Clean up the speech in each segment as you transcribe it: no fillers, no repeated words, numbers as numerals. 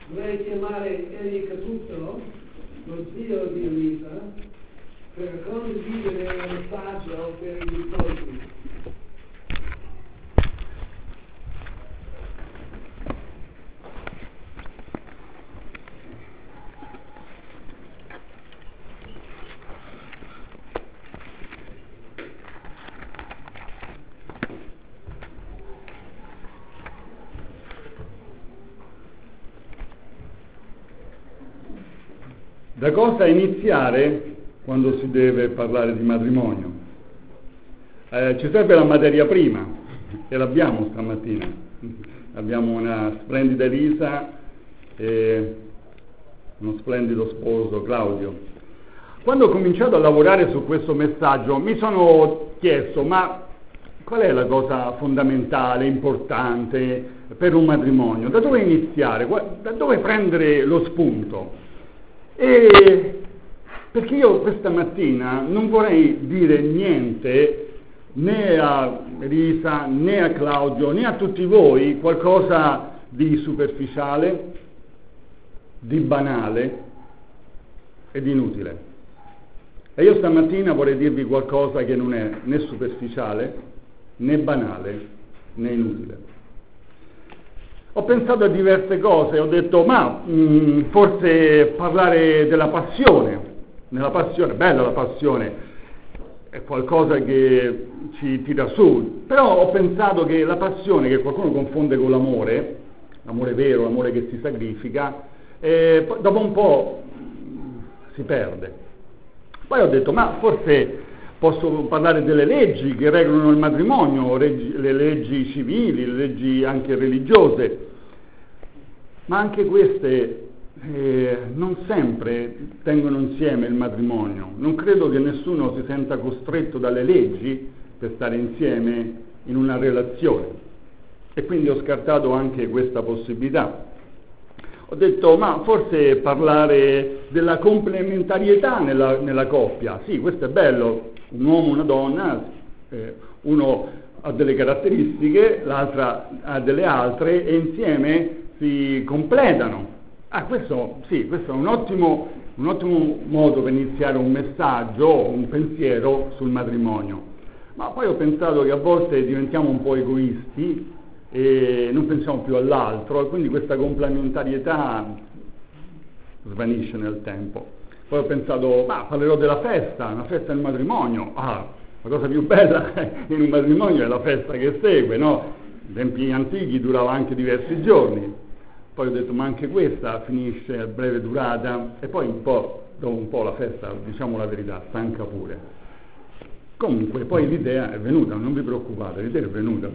Vorrei chiamare Eli Caputo, lo zio di Elisa, per condividere un messaggio per i nipoti. Da cosa iniziare quando si deve parlare di matrimonio? Ci serve la materia prima, e l'abbiamo stamattina. Abbiamo una splendida Elisa e uno splendido sposo, Claudio. Quando ho cominciato a lavorare su questo messaggio mi sono chiesto, ma qual è la cosa fondamentale, importante per un matrimonio? Da dove iniziare? Da dove prendere lo spunto? E perché io questa mattina non vorrei dire niente né a Elisa, né a Claudio, né a tutti voi qualcosa di superficiale, di banale e di inutile. E io stamattina vorrei dirvi qualcosa che non è né superficiale, né banale, né inutile. Ho pensato a diverse cose, ho detto forse parlare della passione, bella la passione, è qualcosa che ci tira su, però ho pensato che la passione, che qualcuno confonde con l'amore vero, l'amore che si sacrifica, dopo un po' si perde. Poi ho detto, forse posso parlare delle leggi che regolano il matrimonio, le leggi civili, le leggi anche religiose, ma anche queste non sempre tengono insieme il matrimonio. Non credo che nessuno si senta costretto dalle leggi per stare insieme in una relazione, e quindi ho scartato anche questa possibilità. Ho detto, forse parlare della complementarietà nella coppia. Sì, questo è bello, un uomo e una donna, uno ha delle caratteristiche, l'altra ha delle altre, e insieme si completano. Questo è un ottimo modo per iniziare un messaggio, un pensiero sul matrimonio. Ma poi ho pensato che a volte diventiamo un po' egoisti e non pensiamo più all'altro, e quindi questa complementarietà svanisce nel tempo. Poi ho pensato, parlerò della festa, una festa del matrimonio. La cosa più bella in un matrimonio è la festa che segue, no? Nei tempi antichi durava anche diversi giorni. Poi ho detto, ma anche questa finisce a breve durata, e poi dopo un po' la festa, diciamo la verità, stanca pure. Comunque poi l'idea è venuta, non vi preoccupate, l'idea è venuta.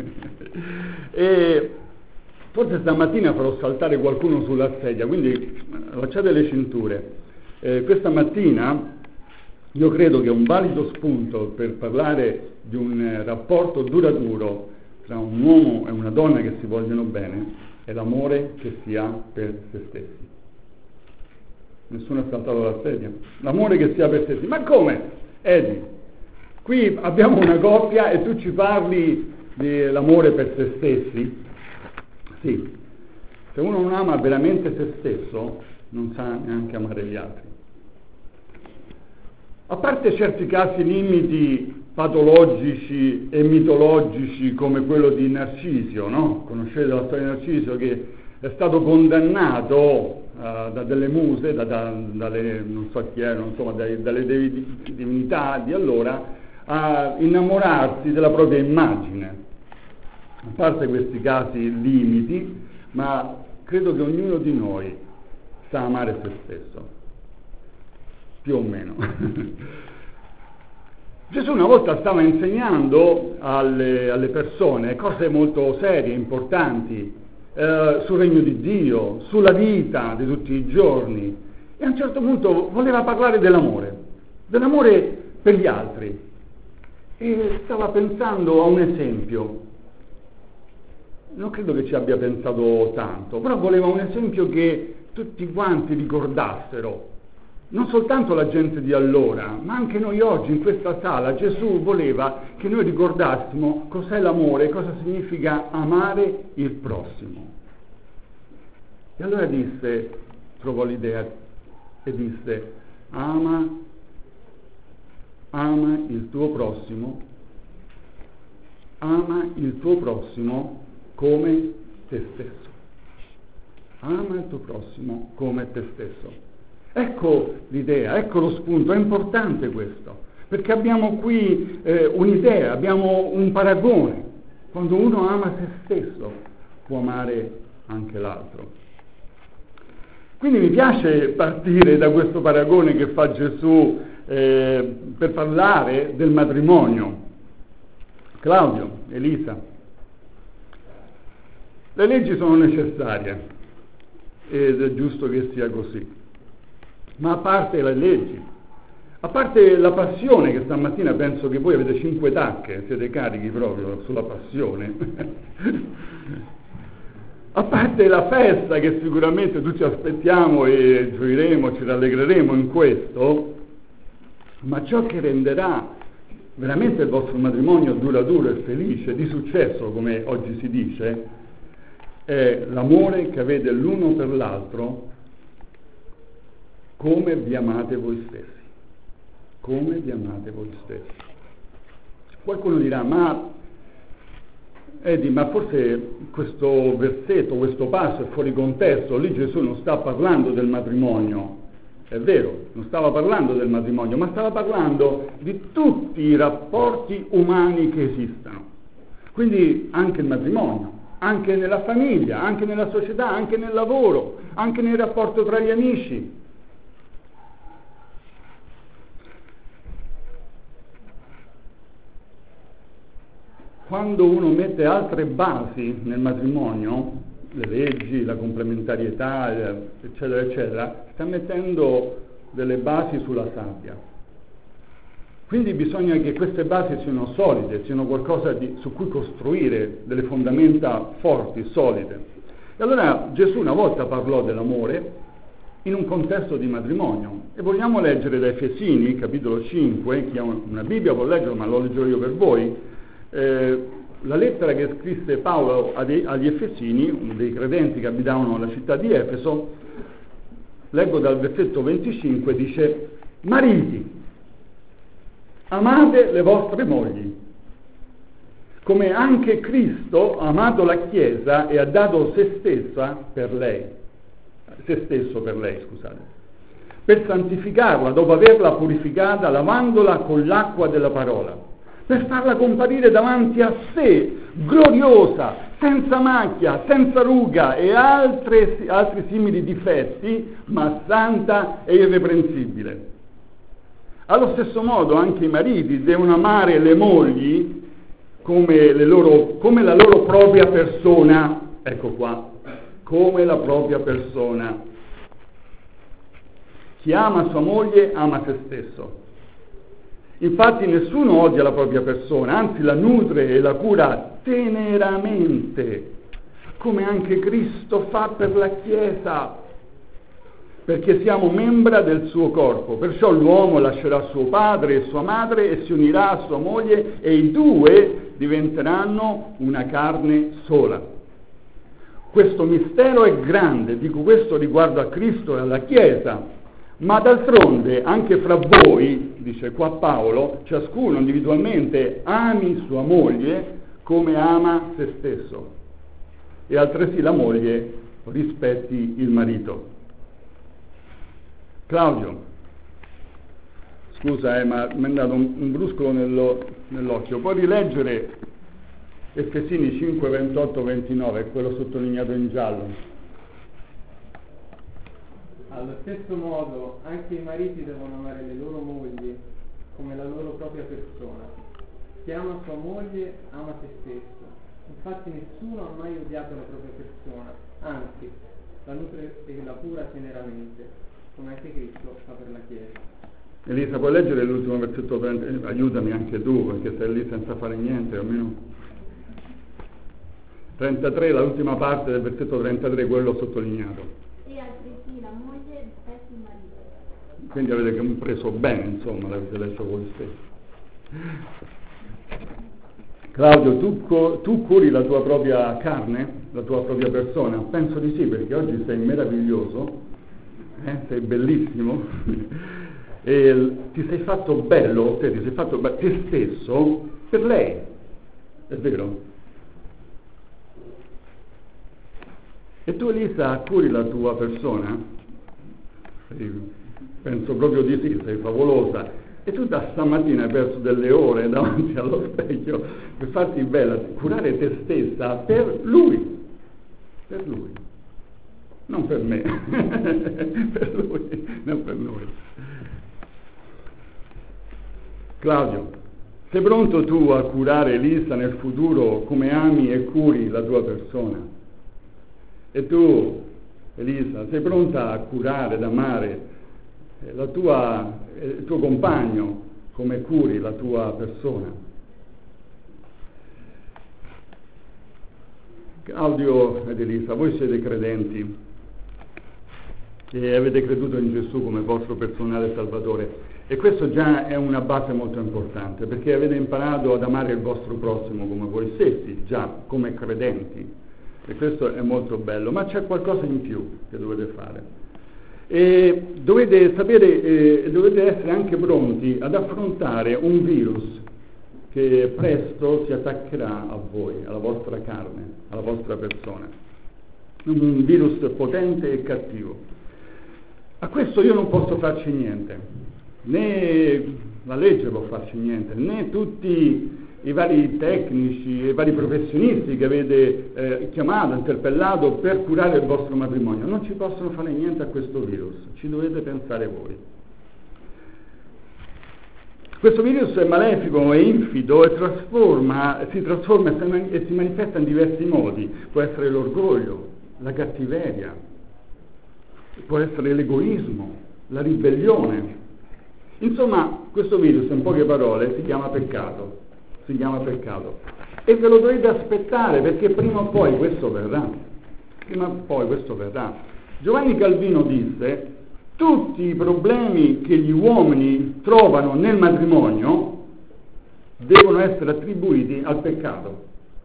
E forse stamattina farò saltare qualcuno sulla sedia, quindi allacciate le cinture. Questa mattina io credo che un valido spunto per parlare di un rapporto duraturo tra un uomo e una donna che si vogliono bene è l'amore che si ha per se stessi. Nessuno ha saltato la sedia? L'amore che si ha per se stessi. Ma come? Eddie, qui abbiamo una coppia e tu ci parli dell'amore per se stessi? Sì. Se uno non ama veramente se stesso, non sa neanche amare gli altri. A parte certi casi limiti patologici e mitologici come quello di Narcisio, no? Conoscete la storia di Narcisio, che è stato condannato da delle muse, dalle non so chi erano, insomma dalle divinità di allora, a innamorarsi della propria immagine. A parte questi casi limiti, ma credo che ognuno di noi sa amare se stesso, più o meno. Gesù una volta stava insegnando alle persone cose molto serie, importanti, sul regno di Dio, sulla vita di tutti i giorni, e a un certo punto voleva parlare dell'amore per gli altri, e stava pensando a un esempio. Non credo che ci abbia pensato tanto, però voleva un esempio che tutti quanti ricordassero. Non soltanto la gente di allora, ma anche noi oggi in questa sala. Gesù voleva che noi ricordassimo cos'è l'amore, cosa significa amare il prossimo. E allora trovò l'idea e disse, ama il tuo prossimo come te stesso. Ama il tuo prossimo come te stesso. Ecco l'idea, ecco lo spunto, è importante questo, perché abbiamo qui un'idea, abbiamo un paragone. Quando uno ama se stesso, può amare anche l'altro. Quindi mi piace partire da questo paragone che fa Gesù per parlare del matrimonio. Claudio, Elisa, le leggi sono necessarie ed è giusto che sia così, ma a parte le leggi, a parte la passione, che stamattina penso che voi avete 5 tacche, siete carichi proprio sulla passione, a parte la festa che sicuramente tutti aspettiamo e gioiremo, ci rallegreremo in questo, ma ciò che renderà veramente il vostro matrimonio duraturo e felice, di successo come oggi si dice, è l'amore che avete l'uno per l'altro, come vi amate voi stessi. Come vi amate voi stessi. Qualcuno dirà, ma forse questo versetto, questo passo è fuori contesto, lì Gesù non sta parlando del matrimonio. È vero, non stava parlando del matrimonio, ma stava parlando di tutti i rapporti umani che esistano. Quindi anche il matrimonio, anche nella famiglia, anche nella società, anche nel lavoro, anche nel rapporto tra gli amici. Quando uno mette altre basi nel matrimonio, le leggi, la complementarietà, eccetera, eccetera, sta mettendo delle basi sulla sabbia. Quindi bisogna che queste basi siano solide, siano qualcosa su cui costruire delle fondamenta forti, solide. E allora Gesù una volta parlò dell'amore in un contesto di matrimonio. E vogliamo leggere da Efesini, capitolo 5, chi ha una Bibbia può leggerlo, ma lo leggerò io per voi. La lettera che scrisse Paolo agli Efesini, uno dei credenti che abitavano nella città di Efeso, leggo dal versetto 25, dice: mariti, amate le vostre mogli, come anche Cristo ha amato la Chiesa e ha dato se stesso per lei, per santificarla dopo averla purificata, lavandola con l'acqua della parola, per farla comparire davanti a sé, gloriosa, senza macchia, senza ruga e altri simili difetti, ma santa e irreprensibile. Allo stesso modo anche i mariti devono amare le mogli come la loro propria persona. Ecco qua, come la propria persona. Chi ama sua moglie ama se stesso. Infatti nessuno odia la propria persona, anzi la nutre e la cura teneramente, come anche Cristo fa per la Chiesa, perché siamo membra del suo corpo. Perciò l'uomo lascerà suo padre e sua madre e si unirà a sua moglie e i due diventeranno una carne sola. Questo mistero è grande, dico questo riguardo a Cristo e alla Chiesa. Ma d'altronde anche fra voi, dice qua Paolo, ciascuno individualmente ami sua moglie come ama se stesso, e altresì la moglie rispetti il marito. Claudio, scusa ma mi è andato un bruscolo nell'occhio, puoi rileggere Efesini 5, 28, 29, quello sottolineato in giallo? Allo stesso modo anche i mariti devono amare le loro mogli come la loro propria persona. Chi ama sua moglie ama se stesso. Infatti nessuno ha mai odiato la propria persona, anzi la nutre e la cura teneramente, come anche Cristo fa per la Chiesa. Elisa, puoi leggere l'ultimo versetto 30? Aiutami anche tu, perché sei lì senza fare niente, almeno 33, l'ultima parte del versetto 33, quello sottolineato. Quindi avete compreso bene, insomma, l'avete letto voi stessi. Claudio, tu curi la tua propria carne, la tua propria persona? Penso di sì, perché oggi sei meraviglioso, sei bellissimo, e ti sei fatto bello, ti sei fatto te stesso per lei, è vero? E tu, Elisa, curi la tua persona? Penso proprio di sì, sei favolosa. E tu da stamattina hai perso delle ore davanti allo specchio per farti bella, curare te stessa per lui, non per me, per lui, non per noi. Claudio, sei pronto tu a curare Elisa nel futuro come ami e curi la tua persona? E tu, Elisa, sei pronta a curare, ad amare il tuo compagno come curi la tua persona? Claudio ed Elisa, voi siete credenti e avete creduto in Gesù come vostro personale Salvatore, e questo già è una base molto importante, perché avete imparato ad amare il vostro prossimo come voi stessi, già come credenti, e questo è molto bello, ma c'è qualcosa in più che dovete fare. E dovete sapere, dovete essere anche pronti ad affrontare un virus che presto si attaccherà a voi, alla vostra carne, alla vostra persona. Un virus potente e cattivo. A questo io non posso farci niente, né la legge può farci niente, né tutti i vari tecnici, i vari professionisti che avete chiamato, interpellato per curare il vostro matrimonio. Non ci possono fare niente a questo virus, ci dovete pensare voi. Questo virus è malefico, è infido e si trasforma e si manifesta in diversi modi. Può essere l'orgoglio, la cattiveria, può essere l'egoismo, la ribellione. Insomma, questo virus, in poche parole, si chiama peccato. E ve lo dovete aspettare, perché prima o poi questo verrà. Giovanni Calvino disse: tutti i problemi che gli uomini trovano nel matrimonio devono essere attribuiti al peccato.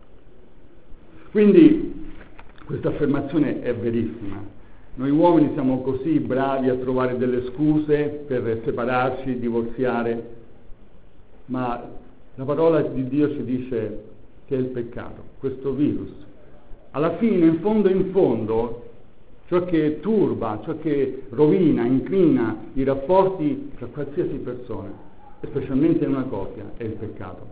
Quindi questa affermazione è verissima. Noi uomini siamo così bravi a trovare delle scuse per separarci, divorziare, ma la parola di Dio ci dice che è il peccato, questo virus. Alla fine, in fondo, ciò che turba, ciò che rovina, incrina i rapporti tra qualsiasi persona, specialmente in una coppia, è il peccato.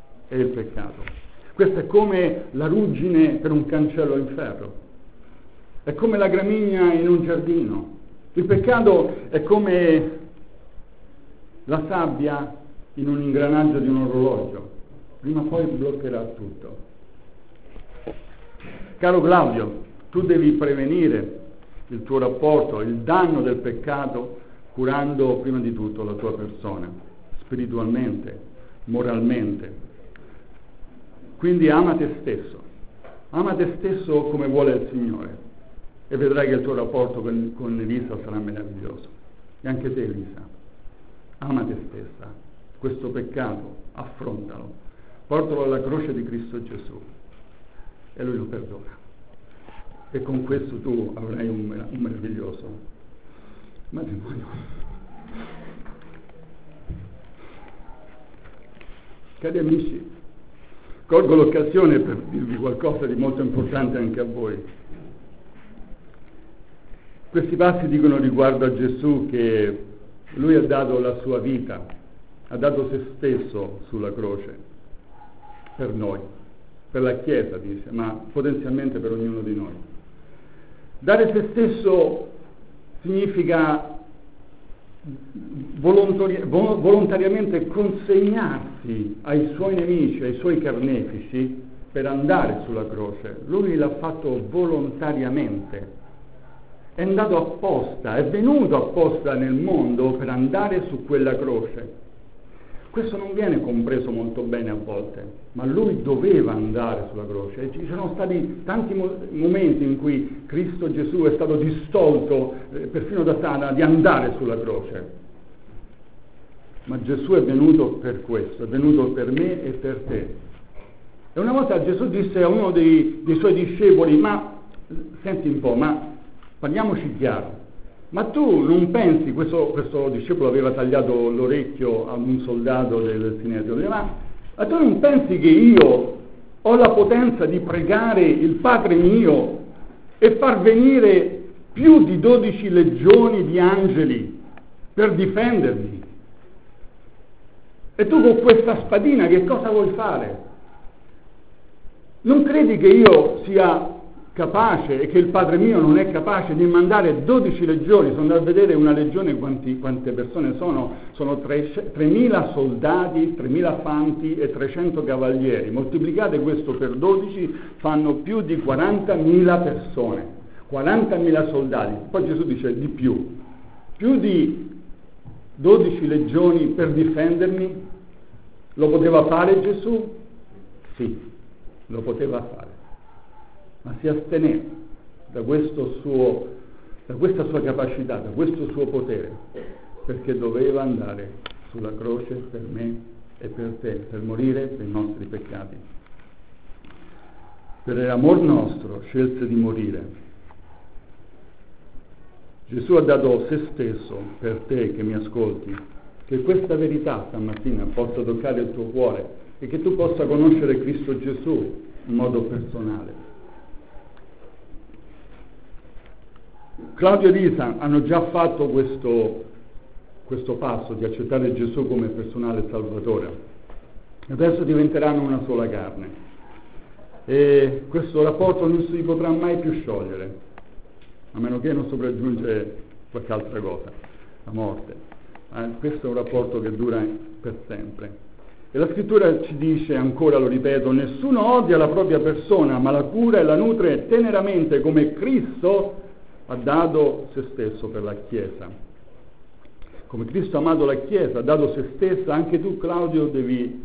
Questo è come la ruggine per un cancello in ferro, è come la gramigna in un giardino. Il peccato è come la sabbia in un ingranaggio di un orologio, prima o poi bloccherà tutto. Caro Claudio, tu devi prevenire il tuo rapporto, il danno del peccato, curando prima di tutto la tua persona, spiritualmente, moralmente. Quindi ama te stesso come vuole il Signore, e vedrai che il tuo rapporto con Elisa sarà meraviglioso. E anche te, Elisa, ama te stessa. Questo peccato, affrontalo, portalo alla croce di Cristo Gesù e Lui lo perdona. E con questo tu avrai un meraviglioso matrimonio. Cari amici, colgo l'occasione per dirvi qualcosa di molto importante anche a voi. Questi passi dicono riguardo a Gesù che Lui ha dato la sua vita, ha dato se stesso sulla croce per noi, per la Chiesa, dice, ma potenzialmente per ognuno di noi. Dare se stesso significa volontariamente consegnarsi ai suoi nemici, ai suoi carnefici, per andare sulla croce. Lui l'ha fatto volontariamente, è andato apposta, è venuto apposta nel mondo per andare su quella croce. Questo non viene compreso molto bene a volte, ma lui doveva andare sulla croce. E ci sono stati tanti momenti in cui Cristo Gesù è stato distolto, perfino da Satana, di andare sulla croce. Ma Gesù è venuto per questo, è venuto per me e per te, E una volta Gesù disse a uno dei suoi discepoli: ma senti un po', ma parliamoci chiaro, ma tu non pensi, questo discepolo aveva tagliato l'orecchio a un soldato del Sinedrio, ma tu non pensi che io ho la potenza di pregare il Padre mio e far venire più di 12 legioni di angeli per difendermi? E tu con questa spadina che cosa vuoi fare? Non credi che io sia capace e che il Padre mio non è capace di mandare 12 legioni? Sono andato a vedere una legione quante persone sono? Sono 3.000 soldati, 3.000 fanti e 300 cavalieri. Moltiplicate questo per 12, fanno più di 40.000 persone, 40.000 soldati. Poi Gesù dice di più di 12 legioni per difendermi. Lo poteva fare Gesù? Sì, lo poteva fare, ma si asteneva da questa sua capacità, da questo suo potere, perché doveva andare sulla croce per me e per te, per morire per i nostri peccati. Per l'amor nostro scelse di morire. Gesù ha dato se stesso per te che mi ascolti, che questa verità stamattina possa toccare il tuo cuore e che tu possa conoscere Cristo Gesù in modo personale. Claudio e Lisa hanno già fatto questo passo di accettare Gesù come personale Salvatore. Adesso diventeranno una sola carne e questo rapporto non si potrà mai più sciogliere, a meno che non sopraggiunge qualche altra cosa, la morte. Questo è un rapporto che dura per sempre. E la scrittura ci dice ancora, lo ripeto, nessuno odia la propria persona, ma la cura e la nutre teneramente come Cristo ha dato se stesso per la Chiesa. Come Cristo ha amato la Chiesa, ha dato se stessa, anche tu, Claudio, devi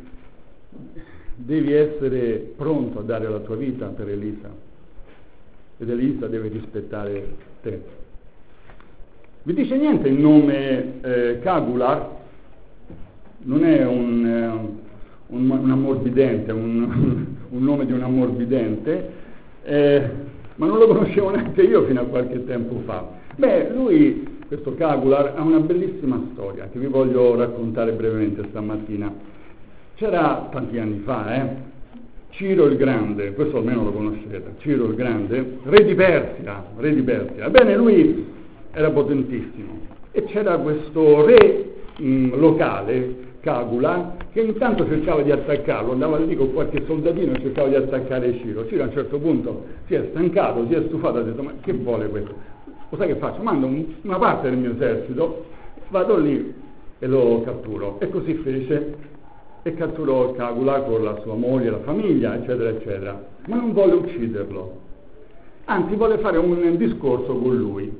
essere pronto a dare la tua vita per Elisa. Ed Elisa deve rispettare te. Vi dice niente il nome Cagular? Non è un ammorbidente, un nome di un ammorbidente, ma non lo conoscevo neanche io fino a qualche tempo fa. Lui, questo Cagular, ha una bellissima storia che vi voglio raccontare brevemente stamattina. C'era tanti anni fa, Ciro il Grande, questo almeno lo conoscete, Ciro il Grande, re di Persia. Ebbene, lui era potentissimo e c'era questo re locale, Cagula, che intanto cercava di attaccarlo, andava lì con qualche soldatino e cercava di attaccare Ciro. Ciro a un certo punto si è stancato, si è stufato, ha detto: ma che vuole questo? Lo sai che faccio? Mando una parte del mio esercito, vado lì e lo catturo. E così fece, e catturò Cagula con la sua moglie, la famiglia, eccetera, eccetera. Ma non vuole ucciderlo, anzi vuole fare un discorso con lui.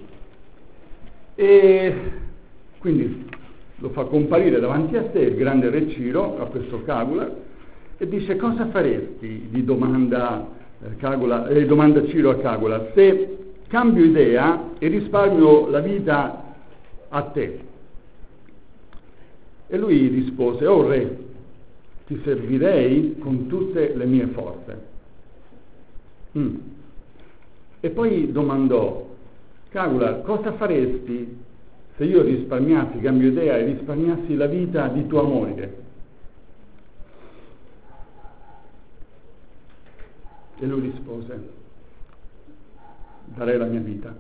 E quindi lo fa comparire davanti a sé il grande re Ciro, a questo Cagula, e dice: cosa faresti? Gli domanda Ciro a Cagula: se cambio idea e risparmio la vita a te. E lui rispose: oh re, ti servirei con tutte le mie forze. E poi domandò: Cagula, cosa faresti se io risparmiassi, cambio idea e risparmiassi la vita di tua moglie? E lui rispose: darei la mia vita.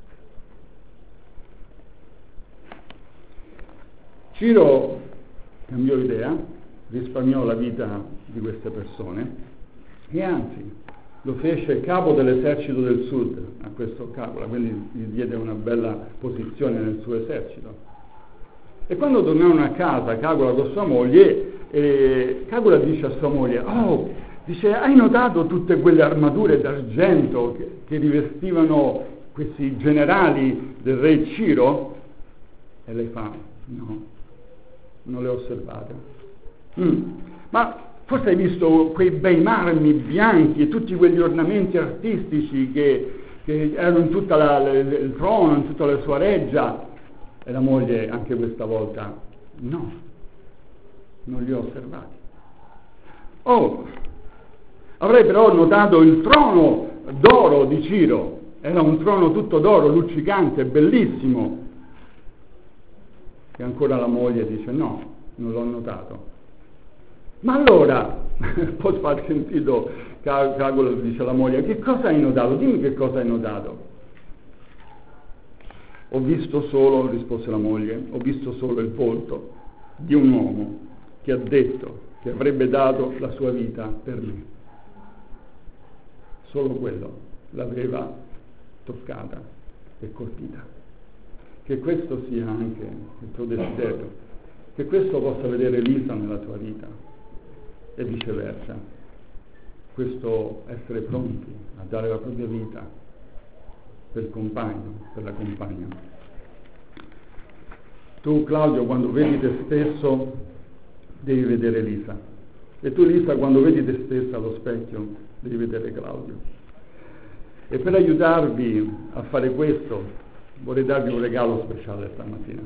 Ciro cambiò idea, risparmiò la vita di queste persone e anzi lo fece capo dell'esercito del sud a questo Cagula, quindi gli diede una bella posizione nel suo esercito. E quando tornarono a casa Cagula con sua moglie, Cagula dice a sua moglie: dice, hai notato tutte quelle armature d'argento che rivestivano questi generali del re Ciro? E lei fa: no, non le ho osservate. Ma forse hai visto quei bei marmi bianchi e tutti quegli ornamenti artistici che erano in tutto il trono, in tutta la sua reggia? E la moglie anche questa volta: no, non li ho osservati. Avrei però notato il trono d'oro di Ciro, era un trono tutto d'oro, luccicante, bellissimo. E ancora la moglie dice no, non l'ho notato. Ma allora, poi fa sentito, Cagola dice alla moglie, che cosa hai notato? Dimmi che cosa hai notato. Ho visto solo, rispose la moglie, ho visto solo il volto di un uomo che ha detto che avrebbe dato la sua vita per me. Solo quello l'aveva toccata e colpita. Che questo sia anche il tuo desiderio, che questo possa vedere Elisa nella tua vita e viceversa. Questo essere pronti a dare la propria vita per il compagno, per la compagna. Tu, Claudio, quando vedi te stesso, devi vedere Elisa. E tu, Elisa, quando vedi te stessa allo specchio, devi vedere Claudio. E per aiutarvi a fare questo, vorrei darvi un regalo speciale stamattina.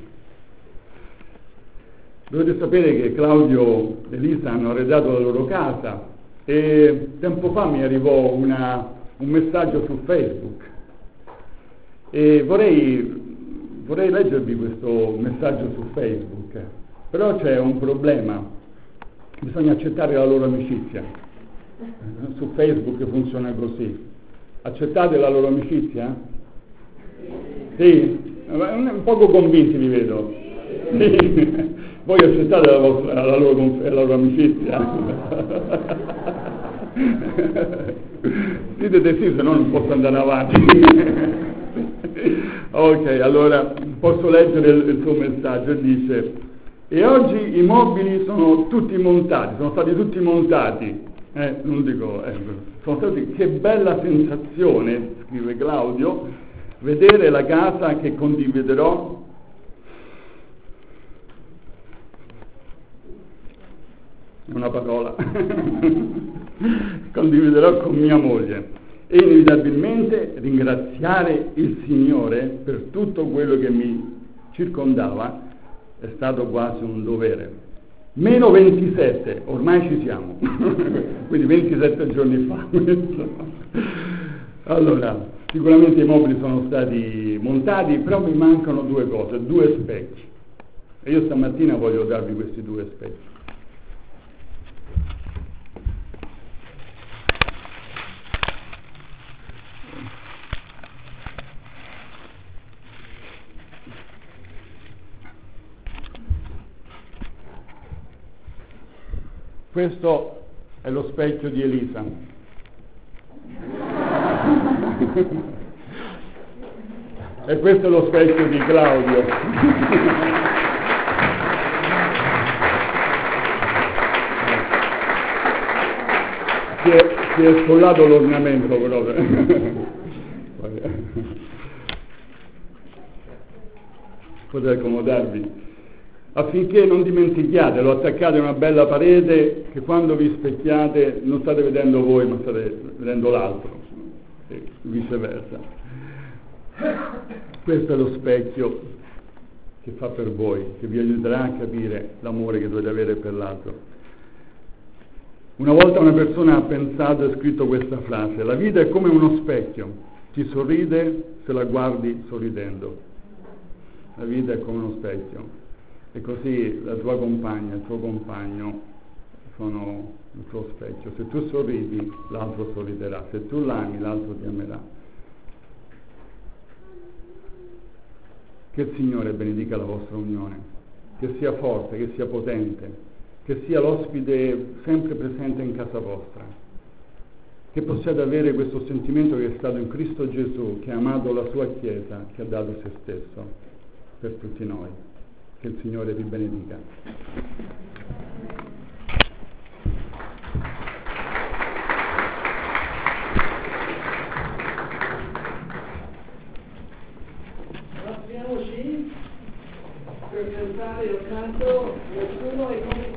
Dovete sapere che Claudio e Elisa hanno arredato la loro casa e tempo fa mi arrivò un messaggio su Facebook e vorrei leggervi questo messaggio su Facebook, però c'è un problema, bisogna accettare la loro amicizia. Su Facebook funziona così. Accettate la loro amicizia? Sì? Un poco convinti vi vedo. Sì. Voi accettate la loro amicizia? Dite di sì, se no non posso andare avanti. Ok, allora posso leggere il suo messaggio. Dice: e oggi i mobili sono tutti montati, sono stati tutti montati. Non dico, sono stati, che bella sensazione, scrive Claudio, vedere la casa che condividerò è una parola condividerò con mia moglie e inevitabilmente ringraziare il Signore per tutto quello che mi circondava è stato quasi un dovere. Meno 27, ormai ci siamo, quindi 27 giorni fa. Allora, sicuramente i mobili sono stati montati, però mi mancano due cose, due specchi. E io stamattina voglio darvi questi due specchi. Questo è lo specchio di Elisa. E questo è lo specchio di Claudio. Si è scollato l'ornamento proprio. Potete accomodarvi. Affinché non dimentichiate, lo attaccate a una bella parete che quando vi specchiate non state vedendo voi ma state vedendo l'altro e viceversa. Questo è lo specchio che fa per voi, che vi aiuterà a capire l'amore che dovete avere per l'altro. Una volta una persona ha pensato e scritto questa frase: la vita è come uno specchio, ti sorride se la guardi sorridendo. La vita è come uno specchio. E così la tua compagna, il tuo compagno sono il tuo specchio. Se tu sorridi, l'altro sorriderà. Se tu l'ami, l'altro ti amerà. Che il Signore benedica la vostra unione, che sia forte, che sia potente, che sia l'ospite sempre presente in casa vostra, che possiate avere questo sentimento che è stato in Cristo Gesù, che ha amato la sua Chiesa, che ha dato se stesso per tutti noi. Che il Signore vi benedica. Alziamoci per cantare il canto Nessuno è come